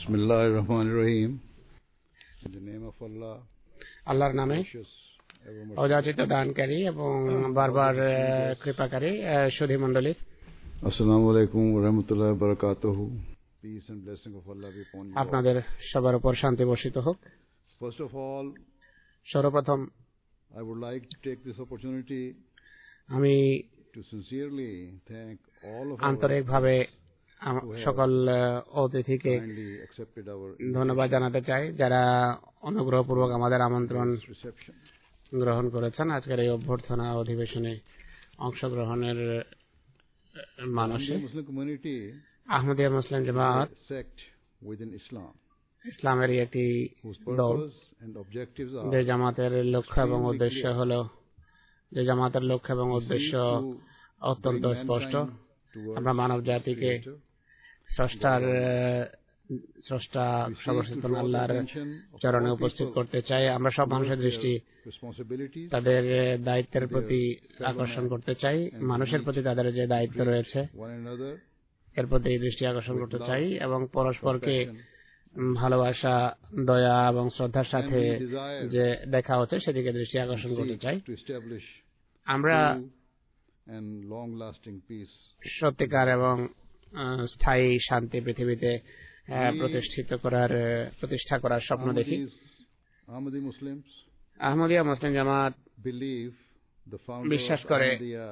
Bismillahirrahmanirrahim. In the name of Allah, আল্লাহর নামে অযাচিত দানকারী এবং বারবার কৃপাকারী সুধী মণ্ডলী, Assalamu alaikum wa rahmatullahi wa barakatuh. Peace and blessing of Allah be upon you. আপনাদের সবার উপর শান্তি বর্ষিত হোক। First of all, সর্বপ্রথম I would like to take this opportunity আমি to sincerely thank all of আন্তরিকভাবে সকল অতিথিকে kindly accepted our ধন্যবাদ জানাতে চাই যারা অনুগ্রহপূর্বক আমাদের আমন্ত্রণ reception. গ্রহণ করেছেন আজকের এই অভ্যর্থনা অধিবেশনে অংশগ্রহণের মানুষে। The Muslim community Ahmadiyya Muslim Jamaat is a sect within Islam ইসলামেরই একটি whose দল, purpose and objectives যে are জামাতের লক্ষ্য এবং উদ্দেশ্য হলো অত্যন্ত স্পষ্ট। আমরা মানব জাতিকে স্রষ্টা সর্বশক্তিমান আল্লাহর চরণে উপস্থিত করতে চাই। আমরা সব মানুষের দৃষ্টি তাদের দায়িত্বের প্রতি আকর্ষণ করতে চাই, মানুষের প্রতি তাদের যে দায়িত্ব রয়েছে এর প্রতি দৃষ্টি আকর্ষণ করতে চাই এবং পরস্পরকে ভালোবাসা, দয়া এবং শ্রদ্ধার সাথে যে দেখা হচ্ছে সেদিকে দৃষ্টি আকর্ষণ করতে চাই। আমরা সত্যিকার এবং স্থায়ী শান্তি পৃথিবীতে প্রতিষ্ঠা করার স্বপ্ন দেখি। আহমদিয়া মুসলিম জামাত বিশ্বাস করে,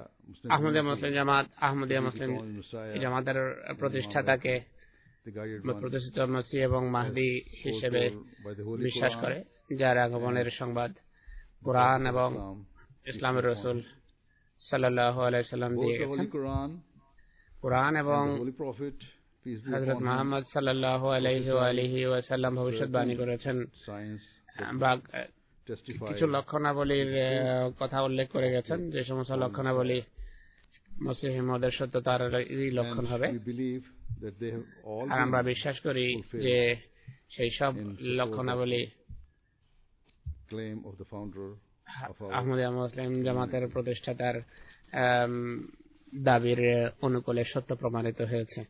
আহমদিয়া মুসলিম জামাতের প্রতিষ্ঠাতাকে প্রতিষ্ঠিত মসিহ এবং মাহদি হিসেবে বিশ্বাস করে, যার আগমনের সংবাদ কুরআন এবং ইসলামের রাসূল সাল্লাল্লাহু আলাইহি সাল্লাম দিয়ে গেছেন। কুরআন এবং হযরত মুহাম্মদ সাল্লাল্লাহু আলাইহি ওয়াসাল্লাম ভবিষ্যৎবাণী করেছেন বা কিছু লক্ষণাবলীর কথা উল্লেখ করে গেছেন, যে সমস্ত লক্ষণাবলী মসিহ মওদের সত্যতার লক্ষণ হবে। আর আমরা বিশ্বাস করি যে সেই সব লক্ষণাবলী আহমদিয়া মুসলিম জামাতের প্রতিষ্ঠাতার দাবির অনুকূলে সত্য প্রমাণিত হয়েছে।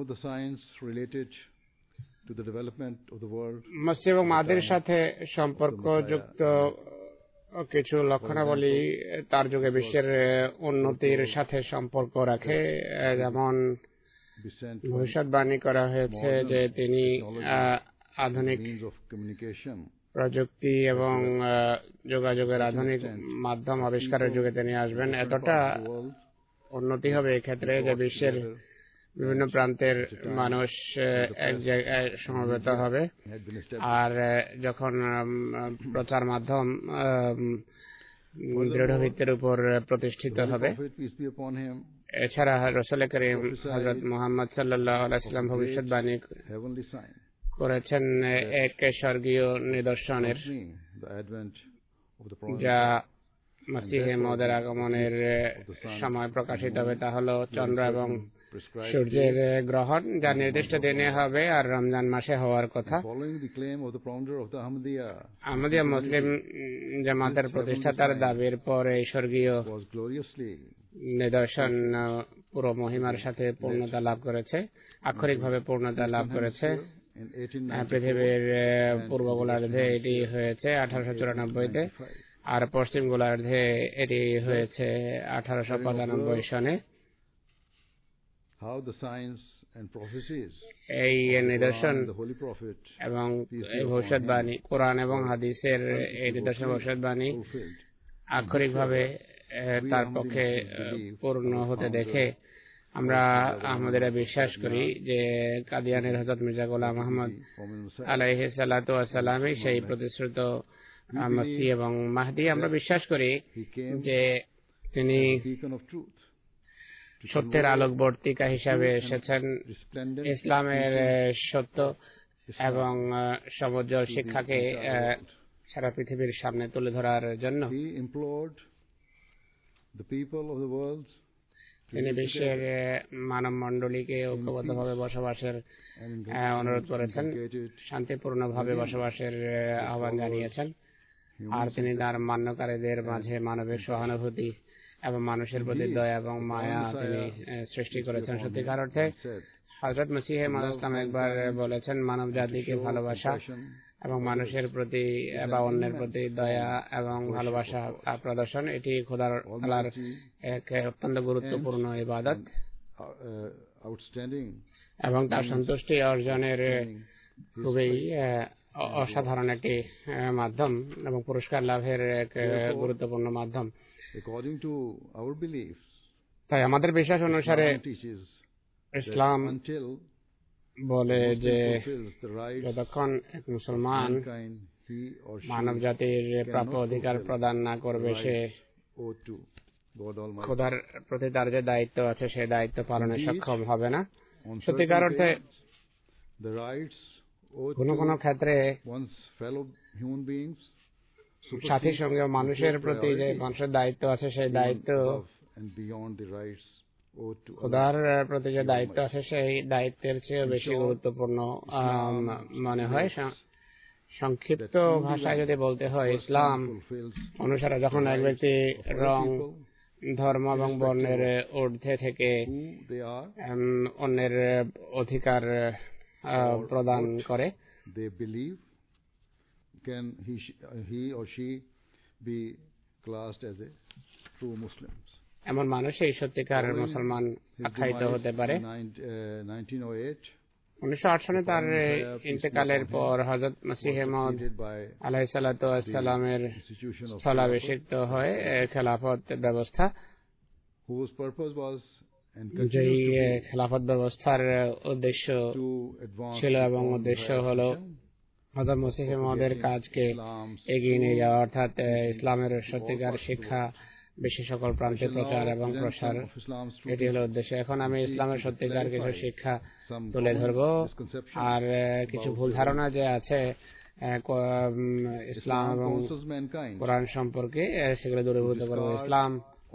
মসিহ এবং মাহদির সাথে সম্পর্কযুক্ত কিছু লক্ষণাবলী তার যুগে বিশ্বের উন্নতির সাথে সম্পর্ক রাখে। যেমন ভবিষ্যৎবাণী করা হয়েছে যে তিনি আধুনিক প্রযুক্তি এবং যোগাযোগের আধুনিক মাধ্যম আবিষ্কারের যুগে তিনি আসবেন। এতটা উন্নতি হবে এক্ষেত্রে যে বিশ্বের বিভিন্ন প্রান্তের মানুষ এক জায়গায় সমবেত হবে। আর যখন প্রচার মাধ্যম দৃঢ় ভিত্তির উপর প্রতিষ্ঠিত হবে, এছাড়া রাসূল করিম হযরত মুহাম্মদ সাল্লাল্লাহু আলাইহি ওয়াসাল্লাম ভবিষ্যৎবাণী করেছেন এক স্বর্গীয় নিদর্শনের, যা মসিহ মওদের আগমনের সময় প্রকাশিত হবে। তা হলো চন্দ্র এবং সূর্যের গ্রহণ, যা নির্দিষ্ট দিনে হবে আর রমজান মাসে হওয়ার কথা। আহমদিয়া মুসলিম জামাতের প্রতিষ্ঠাতার দাবির পর এই স্বর্গীয় নিদর্শন পুরো মহিমার সাথে পূর্ণতা লাভ করেছে, আক্ষরিকভাবে পূর্ণতা লাভ করেছে। পৃথিবীর পূর্ব গোলার্ধে এটি হয়েছে 1894-তে, আর পশ্চিম গোলার্ধে এটি হয়েছে 1895 সনে। এই নিদর্শন এবং ভবিষ্যৎবাণী, কোরআন এবং হাদিসের এই নিদর্শন ভবিষ্যৎবাণী আক্ষরিকভাবে তার পক্ষে পূর্ণ হতে দেখে আমরা আহমদিরা বিশ্বাস করি যে কাদিয়ানের হযরত মির্জা গোলাম আহমদ আলাইহিস সালাতু ওয়াস সালামই সেই প্রতিশ্রুত মসিহ এবং মাহদি। আমরা বিশ্বাস করি যে তিনি সত্যের আলোকবর্তিকা হিসাবে এসেছেন, ইসলামের সত্য এবং সমুজ্জ্বল শিক্ষাকে সারা পৃথিবীর সামনে তুলে ধরার জন্য। তিনি বিশ্বের মানব মণ্ডলীকে ঐক্যবদ্ধভাবে বসবাসের অনুরোধ করেছেন, শান্তিপূর্ণভাবে বসবাসের আহ্বান জানিয়েছেন। আর তিনি তার মান্যকারীদের মাঝে মানবের সহানুভূতি এবং মানুষের প্রতি দয়া এবং মায়া তিনি সৃষ্টি করেছেন। সত্যিকার অর্থে হযরত মসিহ মাউদ ইসলাম একবার বলেছেন, মানব জাতিকে ভালোবাসা এবং মানুষের প্রতি বা অন্যের প্রতি দয়া এবং ভালোবাসা প্রদর্শন এটি খোদার তাআলার এক অত্যন্ত গুরুত্বপূর্ণ ইবাদত এবং তার সন্তুষ্টি অর্জনের খুবই অসাধারণ একটি মাধ্যম এবং পুরস্কার লাভের এক গুরুত্বপূর্ণ মাধ্যম। তাই আমাদের বিশ্বাস অনুসারে ইসলাম বলে যে যতক্ষণ এক মুসলমান মানব জাতির প্রাপ্য অধিকার প্রদান না করবে, সে খোদার প্রতি তার যে দায়িত্ব আছে সেই দায়িত্ব পালনে সক্ষম হবে না। সত্যিকার অর্থে কোনো কোনো ক্ষেত্রে সাথীর সঙ্গে মানুষের প্রতি যে মানুষের দায়িত্ব আছে সেই দায়িত্ব খোদার প্রতি যে দায়িত্ব আছে সেই দায়িত্বের চেয়ে বেশি গুরুত্বপূর্ণ মনে হয়। সংক্ষিপ্ত ভাষায় যদি বলতে হয়, ইসলাম অনুসারে যখন এক ব্যক্তি রং, ধর্ম এবং বর্ণের ঊর্ধ্বে থেকে অন্যের অধিকার প্রদান করে, এমন মানুষই সত্যিকার মুসলমান আখ্যায়িত হতে পারে। 1908 সনে তার ইন্তেকালের পর হযরত মসিহ মাউদ আলাইহিস সালাতু ওয়াস সালামের স্থলাভিষিক্ত হয় খেলাফত ব্যবস্থা, যেই খেলাফত ব্যবস্থার উদ্দেশ্য ছিল এবং উদ্দেশ্য হলো হযরত মসিহ মাউদের কাজকে এগিয়ে নিয়ে যাওয়া, অর্থাৎ ইসলামের সত্যিকার শিক্ষা বিশ্বের সকল প্রান্তে প্রচার এবং প্রসার, এটি হলো উদ্দেশ্য। এখন আমি ইসলামের সত্যিকার কিছু শিক্ষা তুলে ধরব আর কিছু ভুল ধারণা যে আছে ইসলাম এবং কোরআন সম্পর্কে সেগুলো দূরীভূত করব। ইসলাম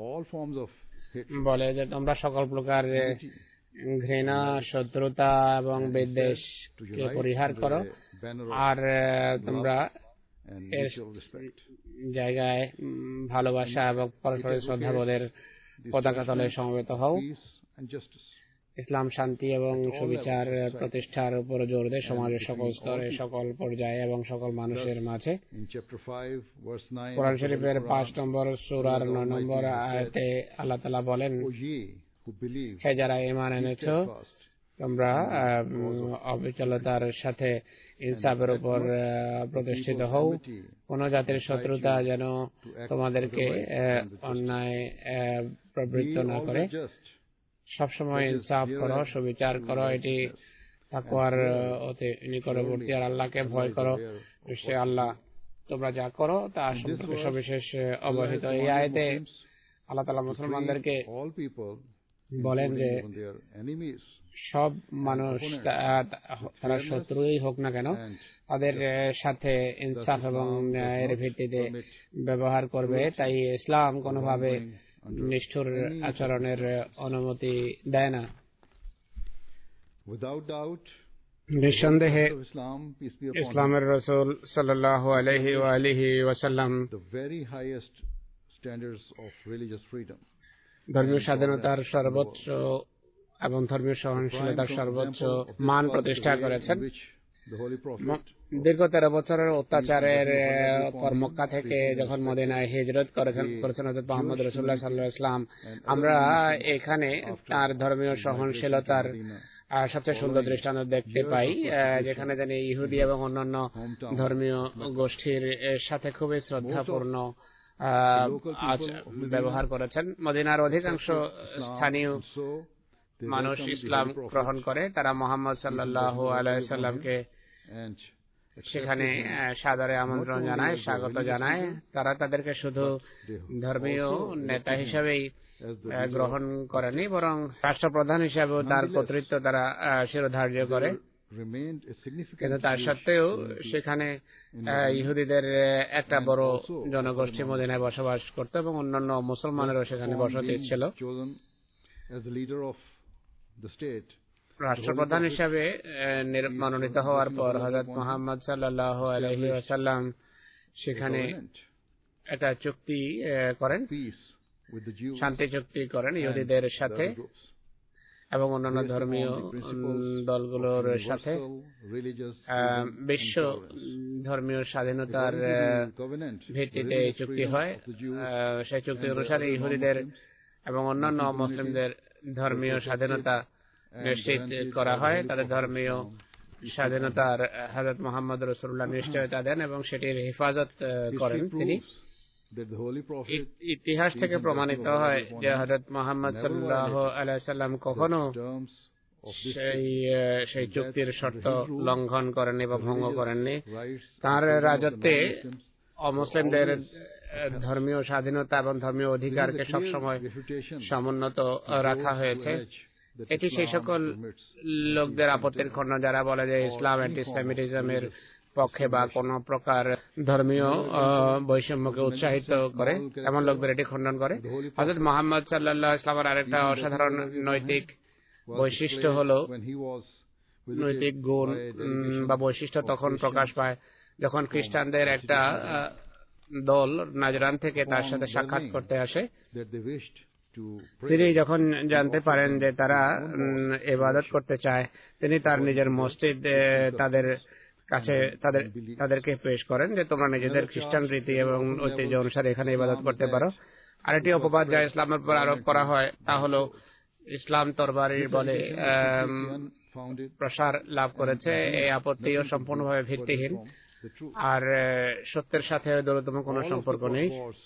বলে যে তোমরা সকল প্রকার ঘৃণা, শত্রুতা এবং বিদ্বেষকে পরিহার করো, আর তোমরা এর জায়গায় ভালোবাসা এবং পরস্পরের শ্রদ্ধাবোধের পতাকা তলে সমবেত হও। ইসলাম শান্তি এবং সুবিচার প্রতিষ্ঠার উপর জোর দেয় সমাজের সকল স্তরে, সকল পর্যায়ে এবং সকল মানুষের মাঝে। কোরআন শরীফের 5 নম্বর সূরার 9 নম্বর আয়াতে আল্লাহ তাআলা বলেন, হে যারা ঈমান এনেছো, তোমরা অবিচলতার সাথে ইনসাফের উপর প্রতিষ্ঠিত হও। কোন জাতির শত্রুতা যেন তোমাদেরকে অন্যায় প্রবৃত্ত না করে। সবসময় ইনসাফ করো, সুবিচার করো, এটি তাকওয়ার অতি নিকটবর্তী, আর আল্লাহকে ভয় করো। নিশ্চয়ই আল্লাহ তোমরা যা করো তা সম্পর্কে সবিশেষ অবহিত। এই আয়াতে আল্লাহ তাআলা মুসলমানদেরকে বলেন যে সব মানুষ তারা শত্রুই হোক না কেন, তাদের সাথে ইনসাফ এবং ন্যায়ের ভিত্তিতে ব্যবহার করবে। তাই ইসলাম কোনোভাবে নিষ্ঠুর আচরণের অনুমতি দেয় না। নিঃসন্দেহে ইসলামের রাসূল সাল্লাল্লাহু আলাইহি ওয়া আলিহি ওয়াসাল্লাম ধর্মীয় স্বাধীনতার সর্বোচ্চ এবং ধর্মীয় সহনশীলতার সর্বোচ্চ মান প্রতিষ্ঠা করেছেন। দীর্ঘ 13 বছরের অত্যাচারের পর মক্কা থেকে যখন মদিনায় হিজরত করেছেন হযরত মুহাম্মদ রাসূলুল্লাহ সাল্লাল্লাহু আলাইহি ওয়াসাল্লাম, আমরা এখানে তার ধর্মীয় সহনশীলতার সবচেয়ে সুন্দর দৃষ্টান্ত দেখতে পাই, যেখানে তিনি ইহুদি এবং অন্যান্য ধর্মীয় গোষ্ঠীর সাথে খুবই শ্রদ্ধাপূর্ণ ব্যবহার করেছেন। মদিনার অধিকাংশ স্থানীয় মানুষ ইসলাম গ্রহণ করে, তারা মুহাম্মদ সাল্লাল্লাহু আলাইহি সাল্লামকে সেখানে সাদরে আমন্ত্রণ জানায়, স্বাগত জানায়। তারা তাদেরকে শুধু ধর্মীয় নেতা হিসেবেই গ্রহণ করেনি, বরং রাষ্ট্রপ্রধান হিসেবেও তার কর্তৃত্ব তারা শিরোধার্য করে। কিন্তু তার সত্ত্বেও সেখানে ইহুদিদের একটা বড় জনগোষ্ঠী মদিনায় বসবাস করত এবং অন্যান্য মুসলমানেরও সেখানে বসতি ছিল। রাষ্ট্রপ্রধান হিসাবে মনোনীত হওয়ার পর হযরত মুহাম্মদ সাল্লাল্লাহু আলাইহি ওয়াসাল্লাম সেখানে একটা চুক্তি করেন, শান্তি চুক্তি করেন ইহুদিদের সাথে, এবং অন্যান্য ধর্মীয় দলগুলোর সাথে বিশ্ব ধর্মীয় স্বাধীনতার ভিত্তিতে এই চুক্তি হয়। সেই চুক্তি অনুসারে ইহুদিদের এবং অন্যান্য মুসলিমদের ধর্মীয় স্বাধীনতা নিশ্চিত করা হয়। তাদের ধর্মীয় স্বাধীনতার হযরত মুহাম্মদ রাসূলুল্লাহ নিশ্চয়তা দেন এবং সেটির হেফাজত করেন তিনি। ইতিহাস থেকে প্রমাণিত হয় যে হযরত মুহাম্মদ সাল্লাল্লাহু আলাইহি ওয়াসাল্লাম কখনো সেই চুক্তির শর্ত লঙ্ঘন করেননি বা ভঙ্গ করেননি। তার রাজত্বে অমুসলিমদের ধর্মীয় স্বাধীনতা এবং ধর্মীয় অধিকারকে সবসময় সমুন্নত রাখা হয়েছে। এটি সেই সকল লোকদের আপত্তির খণ্ডন যারা বলে যে ইসলাম অ্যান্টিসেমিটিজমের পক্ষে বা কোন প্রকার ধর্মীয় বৈষম্যকে উৎসাহিত করে, এমন লোকদের এটি খণ্ডন করে। হযরত মুহাম্মদ সাল্লাল্লাহু আলাইহি ওয়াসাল্লামের আরেকটা অসাধারণ নৈতিক বৈশিষ্ট্য হলো, নৈতিক গুণ বা বৈশিষ্ট্য তখন প্রকাশ পায় যখন খ্রিস্টানদের একটা দল নাজরান থেকে তার সাথে সাক্ষাৎ করতে আসে। তিনি যখন জানতে পারেন যে তারা ইবাদত করতে চায়, তিনি তার নিজের মসজিদ তাদের কাছে তাদেরকে পেশ করেন যে তোমরা নিজেদের খ্রিস্টান রীতি এবং ঐতিহ্য অনুসারে এখানে ইবাদত করতে পারো। আরেকটি অপবাদ যা ইসলামের উপর আরোপ করা হয় তা হলো ইসলাম তরবারির বলে প্রসার লাভ করেছে। এই আপত্তিও সম্পূর্ণভাবে ভিত্তিহীন আর সত্যের সাথে দূরতম কোনো সম্পর্ক নেই।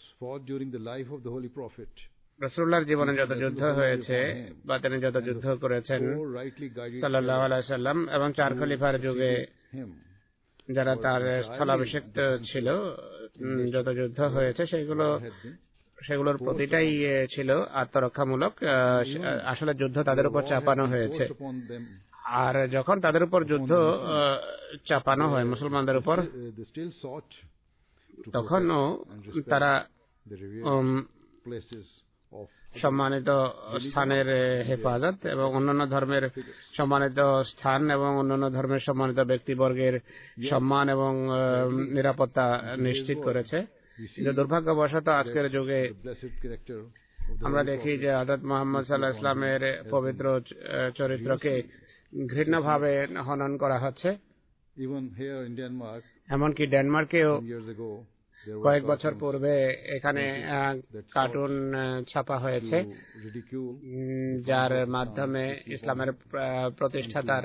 রাসূলুল্লাহর জীবনে যত যুদ্ধ হয়েছে বা তিনি যত যুদ্ধ করেছেন সাল্লাল্লাহু আলাইহি ওয়াসাল্লাম এবং চার খলিফার যুগে যারা তার স্থলাভিষিক্ত ছিল, যত যুদ্ধ হয়েছে সেগুলোর প্রতিটাই ছিল আত্মরক্ষামূলক। আসলে যুদ্ধ তাদের উপর চাপানো হয়েছে, আর যখন তাদের উপর যুদ্ধ চাপানো হয় মুসলমানদের উপর, তখনও তারা সম্মানিত স্থানের হেফাজত এবং অন্যান্য ধর্মের সম্মানিত স্থান এবং অন্যান্য ধর্মের সম্মানিত ব্যক্তিবর্গের সম্মান এবং নিরাপত্তা নিশ্চিত করেছে। কিন্তু দুর্ভাগ্যবশত আজকের যুগে আমরা দেখি যে হযরত মুহাম্মদ সাল্লাল্লাহু আলাইহি ওয়াসাল্লামের পবিত্র চরিত্রকে ঘৃণ্যভাবে হনন করা হচ্ছে। এমনকি ডেনমার্কেও কয়েক বছর পূর্বে এখানে কার্টুন ছাপা হয়েছে যার মাধ্যমে ইসলামের প্রতিষ্ঠাতার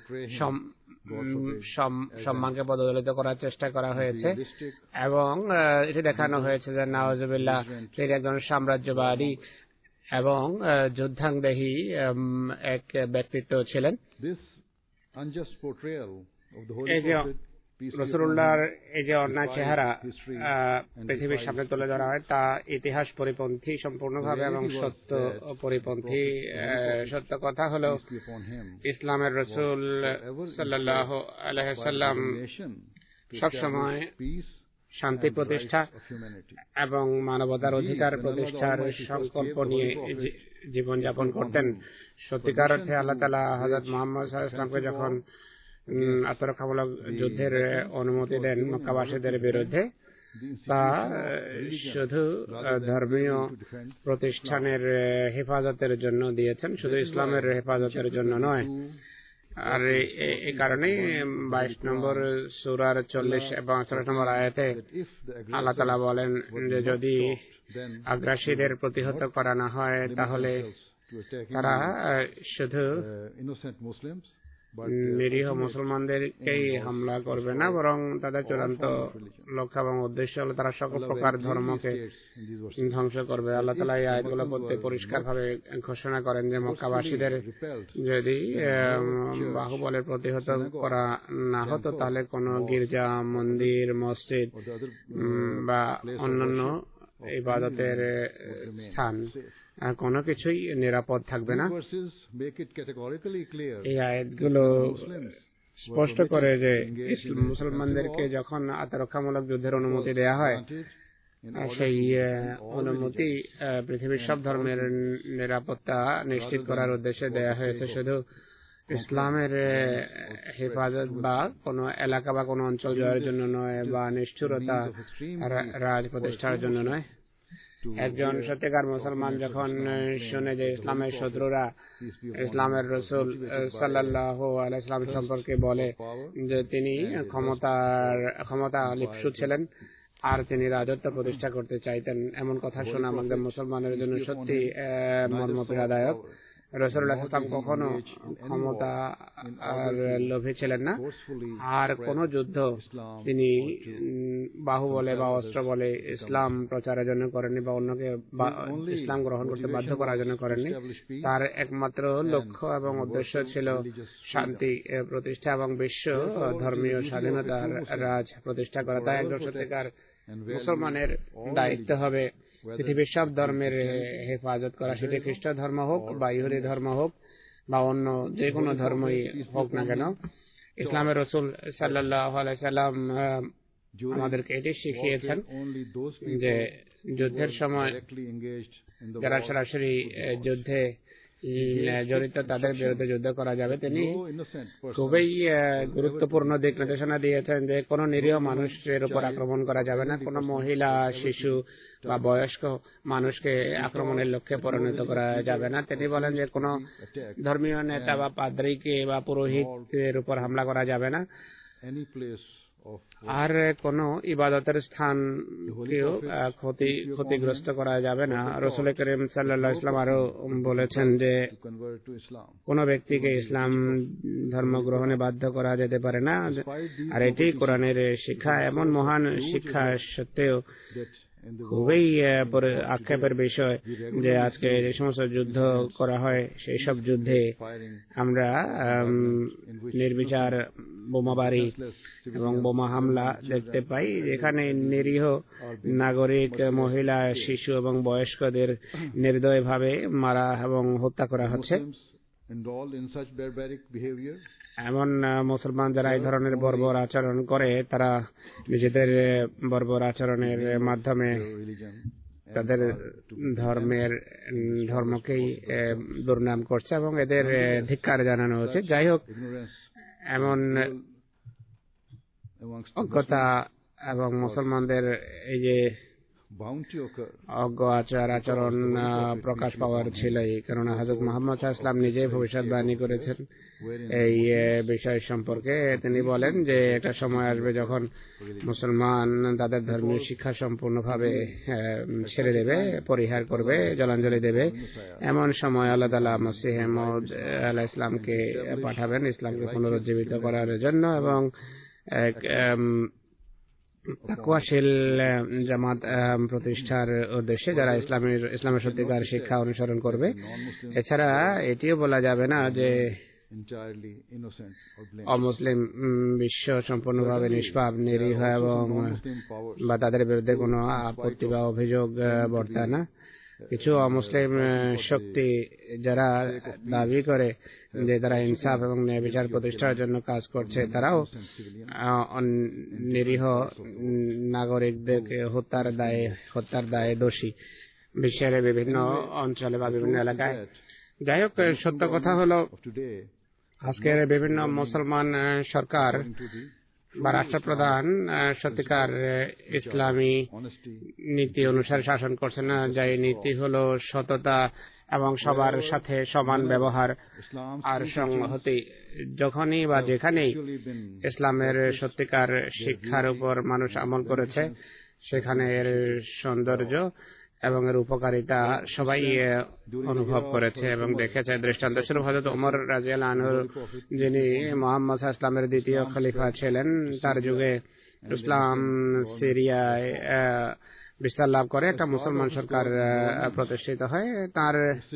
সম্মানকে বদলিত করার চেষ্টা করা হয়েছে এবং এটি দেখানো হয়েছে যে নাউজুবিল্লাহ তিনি একজন সাম্রাজ্যবাদী এবং যুদ্ধাংদেহী এক ব্যক্তিত্ব ছিলেন। এই যে রাসূলুল্লাহর এই যে অন্যায় চেহারা পৃথিবীর সামনে তুলে ধরা হয় তা ইতিহাস পরিপন্থী সম্পূর্ণভাবে এবং সত্য পরিপন্থী। সত্য কথা হলো ইসলামের রাসূল সাল্লাল্লাহু আলাইহি ওয়াসাল্লাম সবসময় শান্তি প্রতিষ্ঠা এবং মানবতার অধিকার প্রতিষ্ঠার সংকল্প নিয়ে জীবনযাপন করতেন। সত্যিকার অর্থে আল্লাহ তাআলা হযরত মুহাম্মদ সাল্লাল্লাহু আলাইহি ওয়াসাল্লামকে যখন আত্মরক্ষামূলক যুদ্ধের অনুমতি দেন মক্কাবাসীদের বিরুদ্ধে, তা শুধু ধর্মীয় প্রতিষ্ঠানের হেফাজতের জন্য দিয়েছেন, শুধু ইসলামের হেফাজতের জন্য নয়। আর এই কারণে 22 নম্বর সূরার 40 এবং 48 নম্বর আয়াতে আল্লাহ তাআলা বলেন যে যদি আগ্রাসীদের প্রতিহত করা না হয় তাহলে তারা শুধু নিরীহ মুসলমানদেরকেই হামলা করবে না, বরং তাদের চূড়ান্ত লক্ষ্য এবং উদ্দেশ্য হলো তারা সকল প্রকার ধর্মকে ধ্বংস করবে। আল্লাহ তাআলা এই আয়াতগুলো বলতে পরিষ্কারভাবে ঘোষণা করেন যে মক্কাবাসীদের যদি বাহুবলের প্রতিহত করা না হতো তাহলে কোনো গির্জা, মন্দির, মসজিদ বা অন্যান্য ইবাদতের স্থান কোনো কিছুই নিরাপদ থাকবে না। এই আয়াতগুলো স্পষ্ট করে যে মুসলমানদেরকে যখন আত্মরক্ষামূলক যুদ্ধের অনুমতি দেয়া হয়, সেই অনুমতি পৃথিবীর সব ধর্মের নিরাপত্তা নিশ্চিত করার উদ্দেশ্যে দেয়া হয়েছে, শুধু ইসলামের হেফাজত বা কোনো এলাকা বা কোনো অঞ্চল জয়ের জন্য নয় বা নিষ্ঠুরতা রাজ প্রতিষ্ঠার জন্য নয়। একজন সত্যিকার মুসলমান যখন শুনে যে ইসলামের শত্রুরা ইসলামের রাসূল সাল্লাল্লাহু আলাইহি ওয়াসাল্লাম সম্পর্কে বলে যে তিনি ক্ষমতা লিপ্সু ছিলেন আর তিনি রাজত্ব প্রতিষ্ঠা করতে চাইতেন, এমন কথা শোনা আমাদের মুসলমানের জন্য সত্যি মর্মপীড়াদায়ক। রাসূলুল্লাহ সাল্লাল্লাহু আলাইহি ওয়াসাল্লাম কখনো ক্ষমতা আর লোভী ছিলেন না, আর কোন যুদ্ধ তিনি বাহুবলে বা অস্ত্র বলে ইসলাম প্রচারের জন্য করেননি বা অন্যকে ইসলাম গ্রহণ করতে বাধ্য করার জন্য করেননি। তার একমাত্র লক্ষ্য এবং উদ্দেশ্য ছিল শান্তি প্রতিষ্ঠা এবং বিশ্ব ধর্মীয় স্বাধীনতার রাজ প্রতিষ্ঠা করা। তাই একজন সত্যিকার মুসলমানের দায়িত্ব হবে পৃথিবীর সব ধর্মের হেফাজত করা, সেটি খ্রিস্ট ধর্ম হোক বা ইহুদি ধর্ম হোক বা অন্য যে কোনো ধর্মই হোক না কেন। ইসলামের রাসূল সাল্লাল্লাহু আলাইহি ওয়াসাল্লাম আমাদেরকে এটি শিখিয়েছেন যে যুদ্ধের সময় যারা সরাসরি যুদ্ধে জড়িত তাদের বিরুদ্ধে যুদ্ধ করা যাবে। তিনি খুবই গুরুত্বপূর্ণ দিক নির্দেশনা দিয়েছেন যে কোনো নিরীহ মানুষের উপর আক্রমণ করা যাবে না, কোনো মহিলা, শিশু বা বয়স্ক মানুষকে আক্রমণের লক্ষ্যে পরিণত করা যাবে না। তিনি বলেন যে কোনো ধর্মীয় নেতা বা পাদ্রীকে বা পুরোহিতের উপর হামলা করা যাবে না, আর কোন ইবাদতের স্থানকেও ক্ষতিগ্রস্ত করা যাবে না। রাসূল করিম সাল্লাল্লাহু আলাইহি ওয়াসাল্লাম আরো বলেছেন যে কোন ব্যক্তিকে ইসলাম ধর্ম গ্রহণে বাধ্য করা যেতে পারে না, আর এটি কোরআনের শিক্ষা। এমন মহান শিক্ষা সত্ত্বেও খুবই আক্ষেপের বিষয় যে আজকে যে সমস্ত যুদ্ধ করা হয় সেই সব যুদ্ধে আমরা নির্বিচার বোমাবারি এবং বোমা হামলা দেখতে পাই, যেখানে নিরীহ নাগরিক, মহিলা, শিশু এবং বয়স্কদের নির্দয়ভাবে মারা এবং হত্যা করা হচ্ছে। এমন মুসলমান যারা এই ধরনের বর্বর আচরণ করে তারা নিজেদের বর্বর আচরণের মাধ্যমে তাদের ধর্মকেই দুর্নাম করছে এবং এদের ধিক্কার জানানো হচ্ছে। যাই হোক, এমন অজ্ঞতা এবং মুসলমানদের এই যে অজ্ঞ আচরণ প্রকাশ পাওয়ার ছিলই, কেননা হযরত মুহাম্মদ সাল্লাল্লাহু আলাইহি ওয়াসাল্লাম নিজে ভবিষ্যৎবাণী করেছেন এই বিষয় সম্পর্কে। তিনি বলেন যে একটা সময় আসবে যখন মুসলমান তাদের ধর্মীয় শিক্ষা সম্পূর্ণভাবে ছেড়ে দেবে, পরিহার করবে, জলাঞ্জলি দেবে। এমন সময় আল্লাহ তাআলা মসিহ মাউদ আলাইহিস সালামকে পাঠাবেন ইসলামকে পুনরুজ্জীবিত করার জন্য এবং এক তাকওয়াশীল জামাত প্রতিষ্ঠার উদ্দেশ্যে যারা ইসলামের সত্যিকার শিক্ষা অনুসরণ করবে। এছাড়া এটিও বলা যাবে না যে অমুসলিম বিশ্ব সম্পূর্ণভাবে নিষ্পাপ, নিরীহ এবং বা তাদের বিরুদ্ধে কোনো আপত্তি বা অভিযোগ বর্তায় না। কিছু অমুসলিম শক্তি যারা দাবি করে যে তারা ইনসাফ এবং ন্যায় বিচার প্রতিষ্ঠার জন্য কাজ করছে, তারাও নিরীহ নাগরিকদেরকে হত্যার দায়ে দোষী বিশ্বের বিভিন্ন অঞ্চলে বা বিভিন্ন এলাকায়। যাই হোক, সত্য কথা হলো আজকের বিভিন্ন মুসলমান সরকার বা রাষ্ট্রপ্রধান সত্যিকার ইসলামী নীতি অনুসারে শাসন করছে না, যাই নীতি হলো সততা এবং সবার সাথে সমান ব্যবহার আর সংহতি। যখনই বা যেখানেই ইসলামের সত্যিকার শিক্ষার উপর মানুষ আমল করেছে সেখানে এর সৌন্দর্য এবং এর উপকারিতা সবাই অনুভব করেছে এবং দেখেছে। দৃষ্টান্তস্বরূপ হযরত ওমর রাদিয়াল্লাহু আনহু, যিনি মুহাম্মদ সাল্লাল্লাহু আলাইহি ওয়াসাল্লামের দ্বিতীয় খলিফা ছিলেন, তার যুগে ইসলাম সিরিয়ায় বিস্তার লাভ করে, একটা মুসলমান সরকার প্রতিষ্ঠিত হয়। তার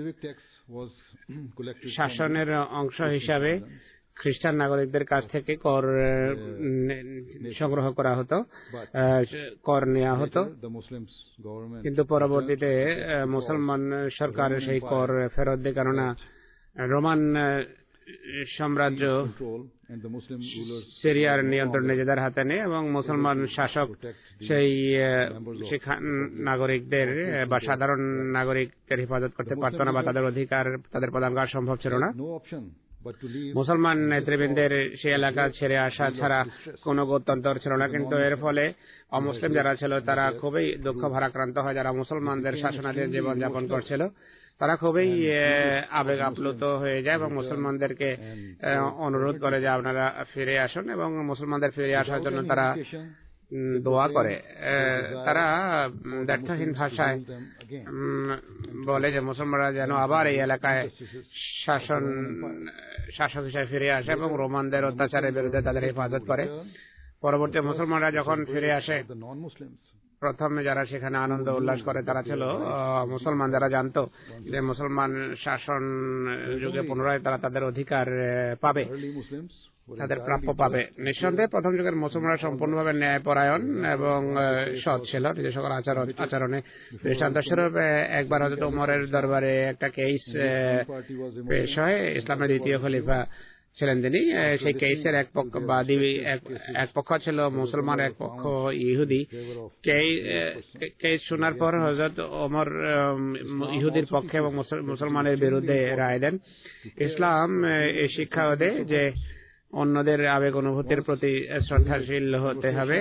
শাসনের অংশ হিসাবে খ্রিস্টান নাগরিকদের কাছ থেকে কর সংগ্রহ করা হতো, কর নেওয়া হতো, কিন্তু পরবর্তীতে মুসলমান সরকার সেই কর ফেরত দেয়, কেননা রোমান সাম্রাজ্য সিরিয়ার নিয়ন্ত্রণ নিজেদের হাতে নেয় এবং মুসলমান শাসক সেই নাগরিকদের বা সাধারণ নাগরিকদের হেফাজত করতে পারত না বা তাদের অধিকার তাদের প্রদান করা সম্ভব ছিল না। মুসলমান নেতৃবৃন্দের সেই এলাকা ছেড়ে আসা ছাড়া কোনো গত্যন্তর ছিল না, কিন্তু এর ফলে অমুসলিম যারা ছিল তারা খুবই দুঃখ ভারাক্রান্ত হয়। যারা মুসলমানদের শাসনাধীন জীবনযাপন করছিল তারা খুবই আবেগ আপ্লুত হয়ে যায় এবং মুসলমানদেরকে অনুরোধ করে যে আপনারা ফিরে আসুন, এবং মুসলমানদের ফিরে আসার জন্য তারা দোয়া করে। তারা ব্যর্থহীন ভাষায় বলে যে মুসলমানরা যেন আবার এই এলাকায় শাসক হিসেবে ফিরে আসে এবং রোমানদের অত্যাচারের বিরুদ্ধে তাদের হেফাজত করে। পরবর্তী মুসলমানরা যখন ফিরে আসে, প্রথমে যারা সেখানে আনন্দ উল্লাস করে তারা ছিল মুসলমান, যারা জানতো যে মুসলমান শাসন যুগে পুনরায় তারা তাদের অধিকার পাবে, তাদের প্রাপ্য পাবে। নিঃসন্দেহে প্রথম যুগের মুসলমানরা সম্পূর্ণভাবে ন্যায়পরায়ণ এবং সৎ ছিল নিজের সকল আচরণে। দৃষ্টান্তস্বরূপ একবার হযরত ওমরের দরবারে একটা কেস পেশ হয়। ইসলামের দ্বিতীয় খলিফা ছিলেন তিনি। সেই কেসের এক পক্ষ ছিল মুসলমান, এক পক্ষ ইহুদি। কেস শোনার পর হযরত ওমর ইহুদির পক্ষে এবং মুসলমানের বিরুদ্ধে রায় দেন। ইসলাম এই শিক্ষাও দেয় যে অন্যদের আবেগ অনুভূতির প্রতি শ্রদ্ধাশীল হতে হবে।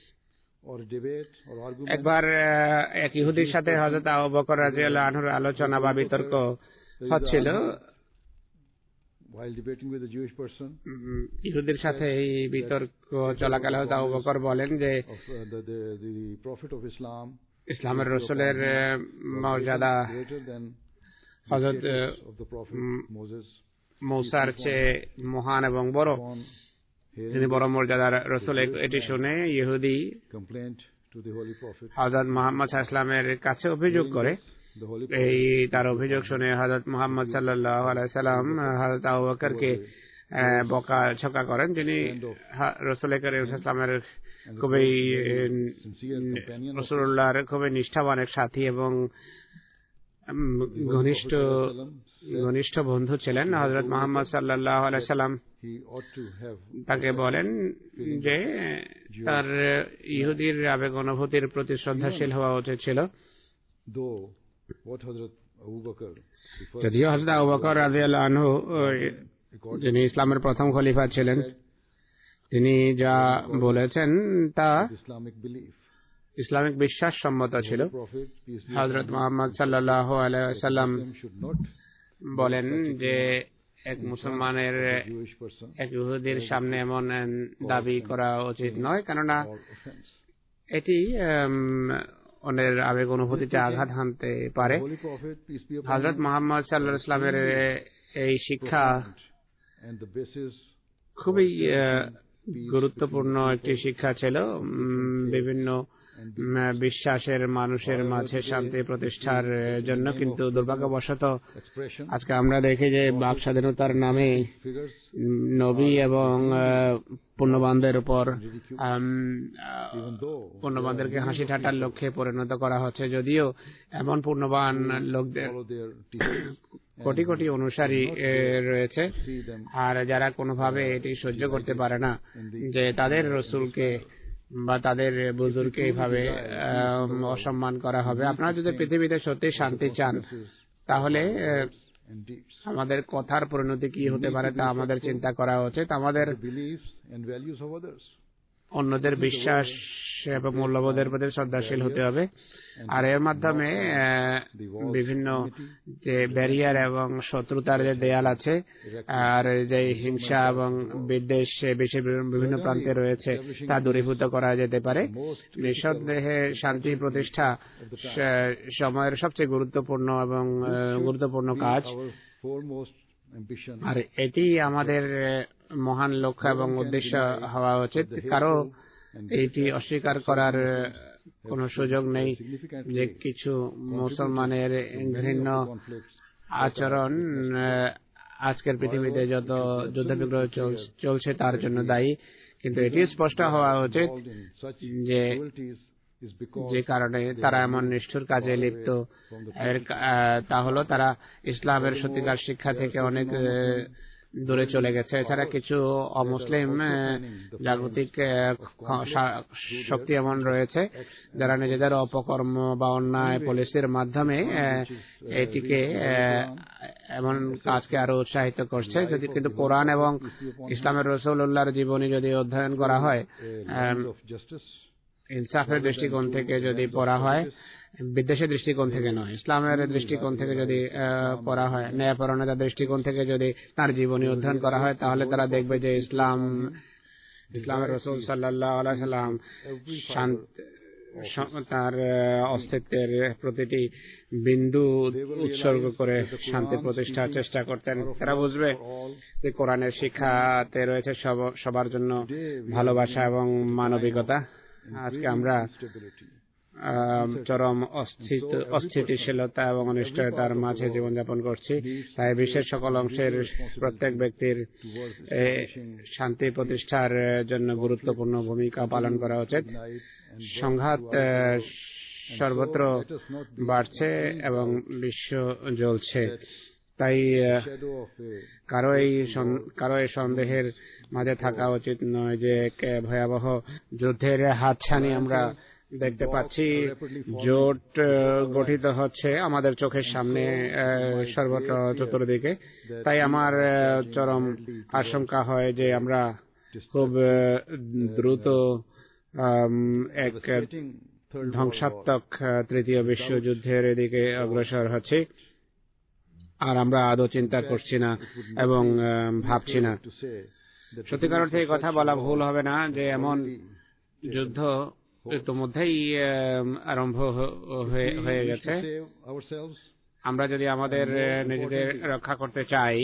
একবার এক ইহুদির সাথে হযরত আবু বকর রাদিয়াল্লাহু আনহুর আলোচনা বা বিতর্ক হচ্ছিল। ইহুদির সাথে এই বিতর্ক চলাকালে হযরত আবু বকর বলেন যে ইসলামের রাসূলের মর্যাদা হযরত মূসার চেয়ে মহান এবং বড়, তিনি বড় মর্যাদার রাসূল। এটি শুনে ইহুদি হযরত মুহাম্মদ সাল্লাল্লাহু আলাইহি ওয়াসাল্লামের কাছে অভিযোগ করে। এই তার অভিযোগ শুনে হযরত মুহাম্মদ সাল্লাল্লাহু আলাইহি ওয়াসাল্লাম হযরত আবু বকরকে বকাঝকা করেন, যিনি রাসূল করিম সাল্লাল্লাহু আলাইহি ওয়াসাল্লামের খুবই রাসূলুল্লাহর খুবই নিষ্ঠাবান এক সাথী এবং ঘনিষ্ঠ বন্ধু ছিলেন। হযরত মুহাম্মদ সাল্লাল্লাহু আলাইহি ওয়াসাল্লাম তাকে বলেন যে তার ইহুদির আবেগ অনুভূতির প্রতি শ্রদ্ধাশীল হওয়া উচিত ছিল। যদিও হযরত আবু বকর রাদিয়াল্লাহু আনহু যিনি ইসলামের প্রথম খলিফা ছিলেন, তিনি যা বলেছেন তা ইসলামিক বিশ্বাস সম্মত ছিল। হযরত মুহাম্মদ সাল্লাল্লাহু আলাইহি ওয়াসাল্লাম বলেন যে এক মুসলমানের এক ইহুদির সামনে এমন দাবি করা উচিত নয়, কেননা এটি অন্যের আবেগ অনুভূতিতে আঘাত হানতে পারে। হযরত মুহাম্মদ সাল্লাল্লাহু আলাইহি ওয়াসাল্লামের এই শিক্ষা খুবই গুরুত্বপূর্ণ একটি শিক্ষা ছিল। বিভিন্ন বিশ্বাসের মানুষের মাঝে শান্তি প্রতিষ্ঠার জন্য, কিন্তু দুর্ভাগ্যবশত আজকে আমরা দেখি যে বাক স্বাধীনতার নামে নবী এবং পুণ্যবানদের উপর পুণ্যবানদেরকে হাসি ঠাট্টার লক্ষ্যে পরিণত করা হচ্ছে। যদিও এমন পুণ্যবান লোকদের কোটি কোটি অনুসারী রয়েছে, আর যারা কোনোভাবে এটি সহ্য করতে পারে না যে তাদের রাসূলকে বা তাদের বুজুর্গকে এইভাবে অসম্মান করা হবে। আপনারা যদি পৃথিবীতে সত্যি শান্তি চান, তাহলে আমাদের কথার পরিণতি কি হতে পারে তা আমাদের চিন্তা করা উচিত। আমাদের অন্যদের বিশ্বাস এবং মূল্যবোধের প্রতি শ্রদ্ধাশীল হতে হবে, আর এর মাধ্যমে বিভিন্ন যে ব্যারিয়ার এবং শত্রুতার যে দেয়াল আছে আর যে হিংসা এবং বিদ্বেষ বিশ্বের বিভিন্ন প্রান্তে রয়েছে তা দূরীভূত করা যেতে পারে। নিঃসন্দেহে শান্তি প্রতিষ্ঠা সময়ের সবচেয়ে গুরুত্বপূর্ণ কাজ, আর এটি আমাদের মহান লক্ষ্য এবং উদ্দেশ্য হওয়া উচিত। কারো এটি অস্বীকার করার কোনো সুযোগ নেই যে কিছু মুসলমানের ঘৃণ্য আচরণ আজকের পৃথিবীতে যত যুদ্ধ বিগ্রহ চলছে তার জন্য দায়ী, কিন্তু এটি স্পষ্ট হওয়া উচিত যে যে কারণে তারা এমন নিষ্ঠুর কাজে লিপ্ত, তা হলো তারা ইসলামের সত্যিকার শিক্ষা থেকে অনেক দূরে চলে গেছে। এছাড়া কিছু অমুসলিম জাগতিক শক্তি এমন রয়েছে যারা নিজেদের অপকর্ম বা অন্যায় পলিসির মাধ্যমে এটিকে এমন কাজকে আরো উৎসাহিত করছে। যদি কিন্তু কোরআন এবং ইসলামের রাসূলুল্লাহর জীবনী যদি অধ্যয়ন করা হয়, ইনসাফের দৃষ্টিকোণ থেকে যদি পড়া হয়, বিদ্বেষের দৃষ্টিকোণ থেকে নয়, ইসলামের দৃষ্টিকোণ থেকে যদি পড়া হয়, ন্যায়পরায়ণতার দৃষ্টিকোণ থেকে যদি তার জীবনী অধ্যয়ন করা হয়, তাহলে তারা দেখবে যে ইসলামের রাসূল সাল্লাল্লাহু আলাইহি সাল্লাম তার অস্তিত্বের প্রতিটি বিন্দু উৎসর্গ করে শান্তি প্রতিষ্ঠার চেষ্টা করতেন। তারা বুঝবে যে কোরআনের শিক্ষাতে রয়েছে সবার জন্য ভালোবাসা এবং মানবিকতা। আজকে আমরা চরম অস্থিতিশীলতা এবং অনিশ্চয়তার মাঝে জীবনযাপন করছি। তাই বিশ্বের সকল অংশের প্রত্যেক ব্যক্তির শান্তি প্রতিষ্ঠার জন্য গুরুত্বপূর্ণ ভূমিকা পালন করা উচিত। সংঘাত সর্বত্র বাড়ছে এবং বিশ্ব জ্বলছে। তাই কারো এই সন্দেহের মাঝে থাকা উচিত নয় যে এক ভয়াবহ যুদ্ধের হাতছানি আমরা দেখতে পাচ্ছি। জোট গঠিত হচ্ছে আমাদের চোখের সামনে সর্বত্র চতুর্দিকে। তাই আমার চরম আশঙ্কা হয় যে আমরা খুব দ্রুত এক ধ্বংসাত্মক তৃতীয় বিশ্বযুদ্ধের দিকে অগ্রসর হচ্ছি, আর আমরা আদৌ চিন্তা করছি না এবং ভাবছি না। সত্যিকার অর্থে এই কথা বলা ভুল হবে না যে এমন যুদ্ধ ইতিমধ্যেই আরম্ভ হয়ে গেছে। আমরা যদি আমাদের নিজেদের রক্ষা করতে চাই,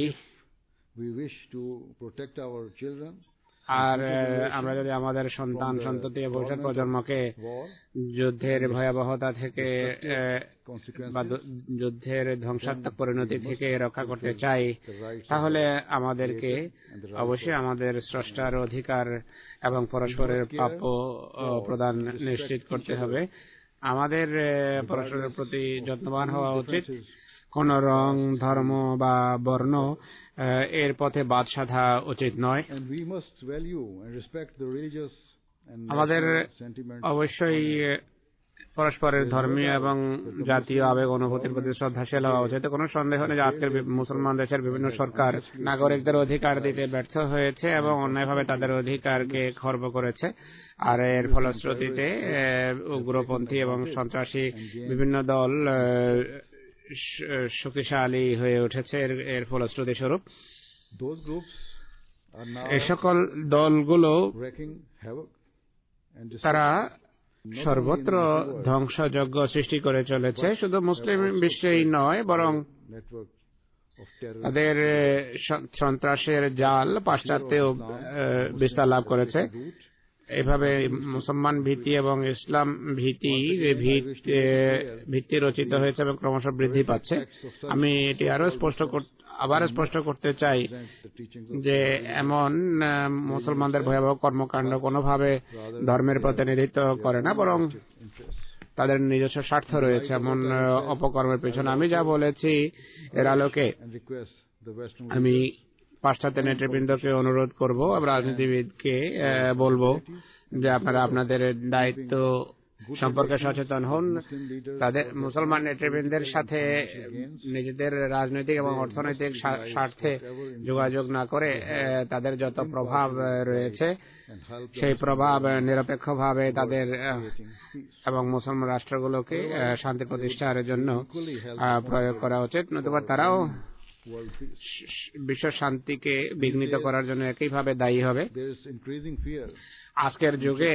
আর আমরা যদি আমাদের সন্তান সন্ততি ভবিষ্যৎ প্রজন্মকে যুদ্ধের ভয়াবহতা থেকে বা যুদ্ধের ধ্বংসাত্মক পরিণতি থেকে রক্ষা করতে চাই, তাহলে আমাদেরকে অবশ্যই আমাদের স্রষ্টার অধিকার এবং পরস্পরের প্রাপ্য প্রদান নিশ্চিত করতে হবে। আমাদের পরস্পরের প্রতি যত্নবান হওয়া উচিত। কোন রং, ধর্ম বা বর্ণ এর পথে বাদ সাধা উচিত নয়। আমাদের অবশ্যই পরস্পরের ধর্মীয় এবং জাতীয় আবেগ অনুভূতির প্রতি শ্রদ্ধাশীল হওয়া উচিত। কোনো সন্দেহ নেই যে আজকের মুসলমান দেশের বিভিন্ন সরকার নাগরিকদের অধিকার দিতে ব্যর্থ হয়েছে এবং অন্যায়ভাবে তাদের অধিকারকে খর্ব করেছে। আর এর ফলশ্রুতিতে উগ্রপন্থী এবং সন্ত্রাসী বিভিন্ন দল শক্তিশালী হয়ে উঠেছে। এর ফলশ্রুতি স্বরূপ এই সকল দলগুলো তারা সর্বত্র ধ্বংসযজ্ঞ সৃষ্টি করে চলেছে। শুধু মুসলিম বিশ্বেই নয়, বরং তাদের সন্ত্রাসের জাল পাশ্চাত্যেও বিস্তার লাভ করেছে। এভাবে মুসলমান ভীতি এবং ইসলাম ভিত্তি রচিত হয়েছে এবং ক্রমশ বৃদ্ধি পাচ্ছে। আমি এটি আবার স্পষ্ট করতে চাই যে এমন মুসলমানদের ভয়াবহ কর্মকাণ্ড কোনোভাবে ধর্মের প্রতিনিধিত্ব করে না, বরং তাদের নিজস্ব স্বার্থ রয়েছে এমন অপকর্মের পেছনে। আমি যা বলেছি এর আলোকে আমি পাশ্চাত্য নেতৃবৃন্দকে অনুরোধ করব, রাজনীতিবিদকে বলবো যে আপনারা আপনাদের দায়িত্ব সম্পর্কে সচেতন হন। তাদের মুসলমান নেতৃবৃন্দের সাথে নিজেদের রাজনৈতিক এবং অর্থনৈতিক স্বার্থে যোগাযোগ না করে তাদের যত প্রভাব রয়েছে সেই প্রভাব নিরপেক্ষভাবে তাদের এবং মুসলমান রাষ্ট্রগুলোকে শান্তি প্রতিষ্ঠার জন্য প্রয়োগ করা উচিত। নতুবা তারাও বিশ্ব শান্তিকে বিঘ্নিত করার জন্য একইভাবে দায়ী হবে। আজকের যুগে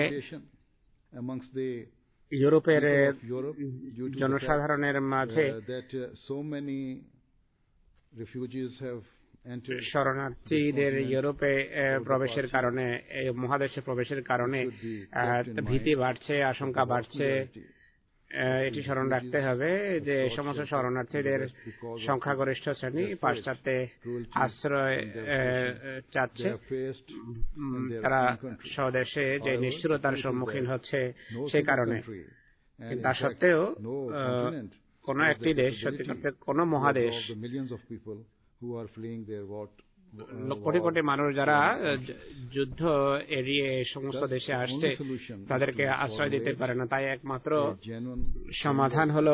ইউরোপের জনসাধারণের মাঝে শরণার্থীদের ইউরোপে প্রবেশের কারণে, এই মহাদেশে প্রবেশের কারণে ভীতি বাড়ছে, আশঙ্কা বাড়ছে। এটি স্মরণ রাখতে হবে যে সমস্ত শরণার্থীদের সংখ্যাগরিষ্ঠ শ্রেণী পাশ্চাত্যে আশ্রয় চাচ্ছে। তারা স্বদেশে যে নিষ্ঠুরতার সম্মুখীন হচ্ছে সে কারণে। তা সত্ত্বেও কোন একটি দেশ, সত্যি সত্যি কোন মহাদেশ কোটি কোটি মানুষ যারা যুদ্ধ এড়িয়ে সমস্ত দেশে আসছে তাদেরকে আশ্রয় দিতে পারে না, তাই একমাত্র সমাধান হলো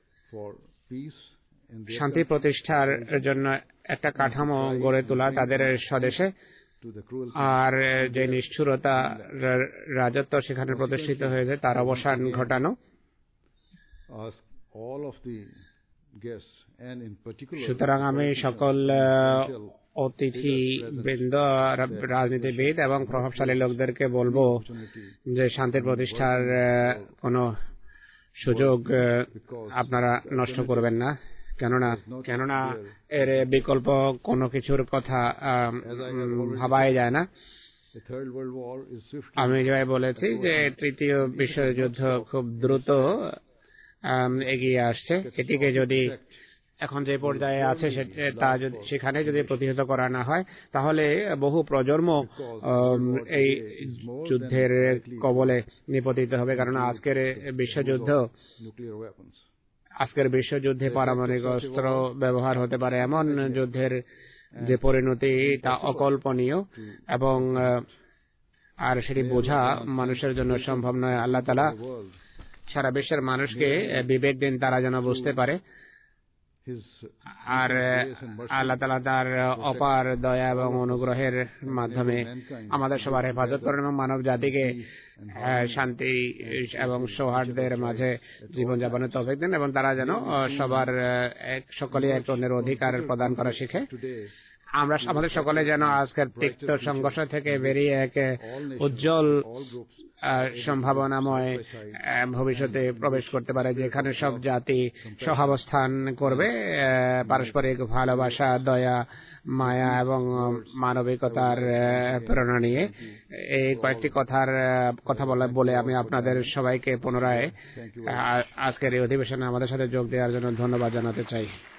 শান্তি প্রতিষ্ঠার জন্য একটা কাঠামো গড়ে তোলা তাদের স্বদেশে, আর যে নিষ্ঠুরতা রাজত্ব সেখানে প্রতিষ্ঠিত হয়েছে তার অবসান ঘটানো। সুতরাং আমি সকল অতিথি বৃন্দ, রাজনীতিবিদ এবং প্রভাবশালী লোকদেরকে বলবো যে শান্তি প্রতিষ্ঠার কোনো সুযোগ আপনারা নষ্ট করবেন না, কেননা এর বিকল্প কোনো কিছুর কথা ভাবাই যায় না। আমি যেভাবে বলেছি যে তৃতীয় বিশ্বযুদ্ধ খুব দ্রুত এগিয়ে আসছে, এটিকে যদি এখন যে পর্যায়ে আছে সেখানে যদি প্রতিহত করা না হয় তাহলে বহু প্রজন্ম এই যুদ্ধের কবলে নিপতিত হবে। কারণ আজকের বিশ্বযুদ্ধে পারমাণবিক অস্ত্র ব্যবহার হতে পারে, এমন যুদ্ধের যে পরিণতি তা অকল্পনীয় এবং আর সেটি বোঝা মানুষের জন্য সম্ভব নয়। আল্লাহ তাআলা সারা বিশ্বের মানুষকে বিবেক দিন তারা যেন বুঝতে পারে, আর আল্লাহ তাআলা তার অপার দয়া এবং অনুগ্রহের মাধ্যমে আমাদের সবার হেফাজত করেন এবং মানব জাতিকে শান্তি এবং সৌহার্দ্যের মাঝে জীবনযাপনের তৌফিক দেন এবং তারা যেন সবার সকলেই এক অন্যের অধিকার প্রদান করা শিখে। আমাদের সকলে যেন আজকের তিক্ত সংঘর্ষ থেকে বেরিয়ে এক উজ্জ্বল সম্ভাবনাময় ভবিষ্যতে প্রবেশ করতে পারে, যেখানে সব জাতি সহাবস্থান করবে পারস্পরিক ভালোবাসা, দয়া, মায়া এবং মানবিকতার প্রেরণা নিয়ে। এই কয়েকটি কথা বলে আমি আপনাদের সবাইকে পুনরায় আজকের এই অধিবেশনে আমাদের সাথে যোগ দেওয়ার জন্য ধন্যবাদ জানাতে চাই।